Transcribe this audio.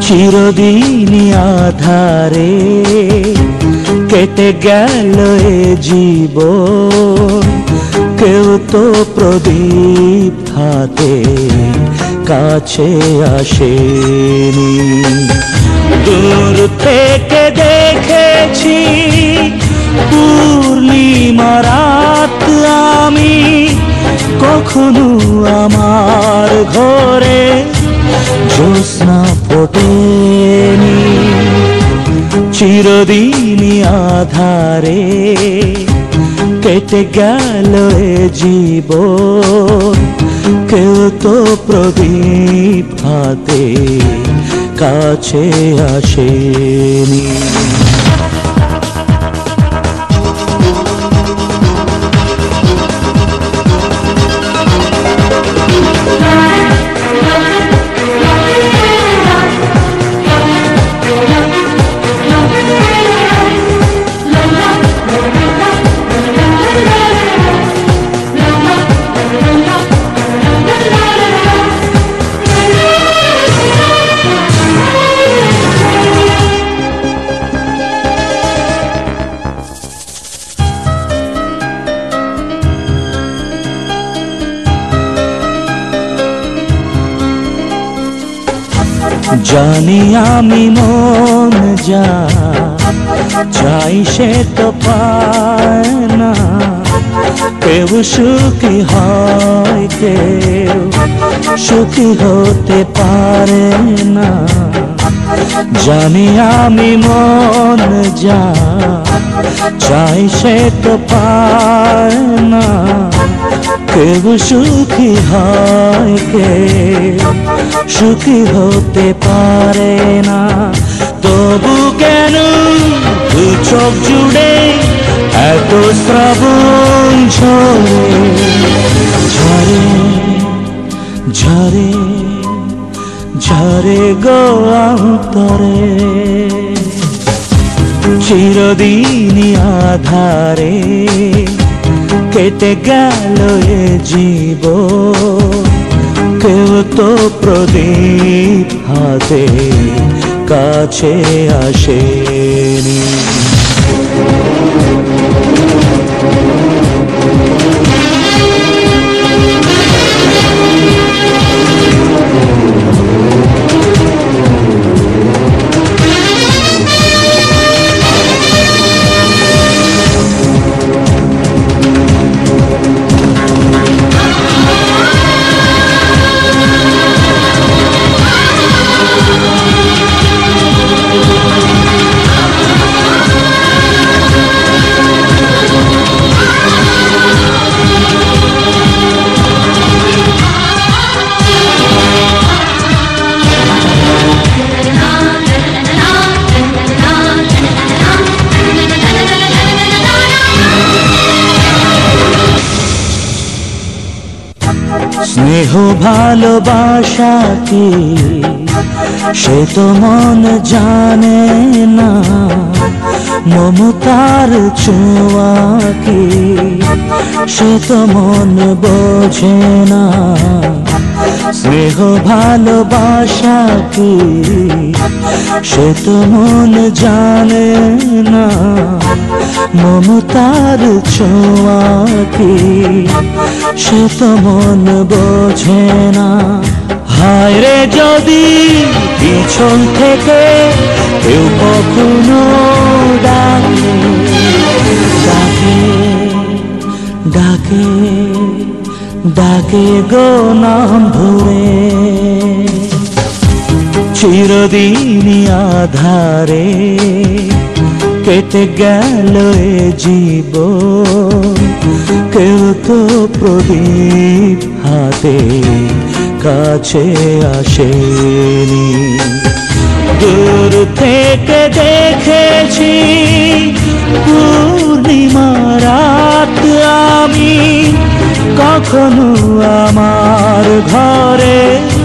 চিরদিনই আধারে কেটে গেল এ জীবন, কেউ তো প্রদীপ হাতে কাছে আসেনি। দূর থেকে দেখেছি পূর্ণিমা রাত আমি, কখনো আমার ঘরে জ্যোৎস্না ফোটেনি। চিরদিনই আধারে কেটে গেল এ জীবন, কেউ তো প্রদীপ হাতে কাছে আসেনি। জানি আমি মন যা চাই সে তো পায় না, কেউ সুখী হয় কেউ সুখী হতে পারে না। জানি আমি মন যা চাই সে তো পায় না, কেউ সুখী হয় কেউ সুখী হতে পারে না। তবু কেন দু চোখ জুড়ে এত শ্রাবণ ঝরে ঝরে ঝরে ঝরে গো অন্তরে। চিরদিনই আধারে কেটে গেল এ জীবন, কেউ তো প্রদীপ হাতে কাছে আসেনি। স্নেহ ভালোবাসা কি সে তো মন জানে না, মমতার ছোঁয়া কি সে তো মন বোঝে না। স্নেহ ভালোবাসা কি সে তো মন জানে না, মমতার ছোঁয়া কি সে তো মন বোঝে না। হায় রে যদি পিছন থেকে কেউ কখনো ডাকে ডাকে ডাকে ডাকে গো নাম ধরে। চিরদিনই আধারে কেটে গেল এ জীবন, কেউ তো প্রদীপ হাতে কাছে আসেনি। দূর থেকে দেখেছি পূর্ণিমা রাত আমি, কখনো আমার ঘরে